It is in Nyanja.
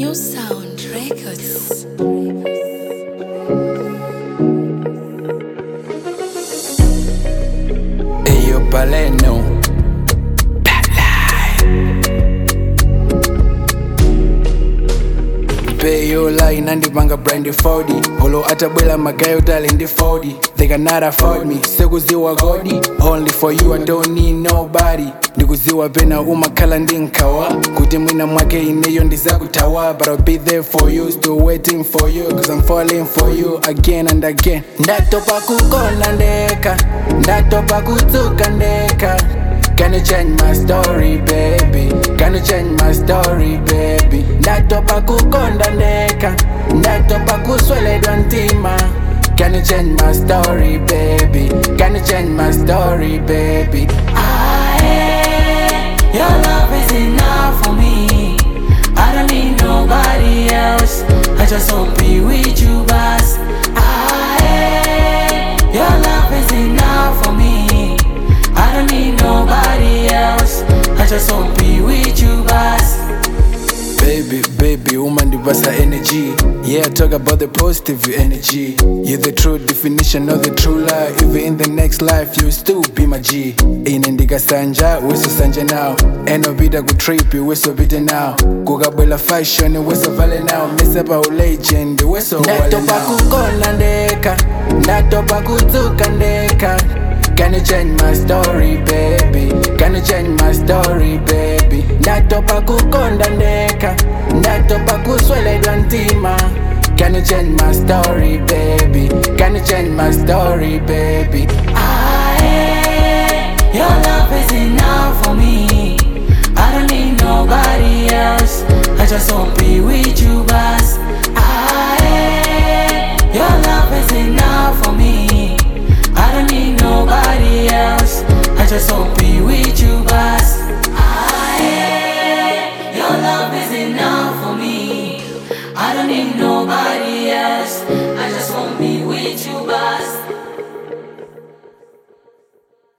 New Sound Records. Eyo Paleno Peyo line andipanga brandi 40 Holo atabwela magayo tali ndi 40 They cannot afford me, sekuziwa godi Only for you I don't need nobody Ndikuziwa pena umakhala ndinkawa Kuti mwina mwake ineyo ndizakutawa But I'll be there for you, still waiting for you Cause I'm falling for you again and again Ndatopa kukonda ndeka Ndatopa kutsuka ndeka Can you change my story, baby? Can you change my story, baby? Ndatopa kukonda ndeka Ndatopa kusweledwa ntima Can you change my story, baby? Can you change my story, baby? Your love is enough for me. I don't need nobody else. I just wanna be with you, boss. Your love is enough for me. I don't need nobody else. I just wanna be with you, boss. Baby, woman divasa energy. Yeah, talk about the positive energy. You're the true definition of the true life. Even in the next life, you'll still be my G. Inendika sanja, weso sanja now. Eno vida kutripi, weso bite now. Kugabwela fashion, weso vale now. Meseba legend, weso wale now. Ndatopa kukonda ndeka, ndatopa kutsuka ndeka. Can you change my story, baby? Can you change my story, baby? Ndatopa kukonda ndeka Ndatopa kusweledwa ntima Can you change my story, baby? Can you change my story, baby? Your love is enough for me. I don't need nobody else. I just wanna be with you, boss. Your love is enough for me. I don't need nobody else. I just wanna be with you, boss. Your love is enough for me. I don't need nobody else.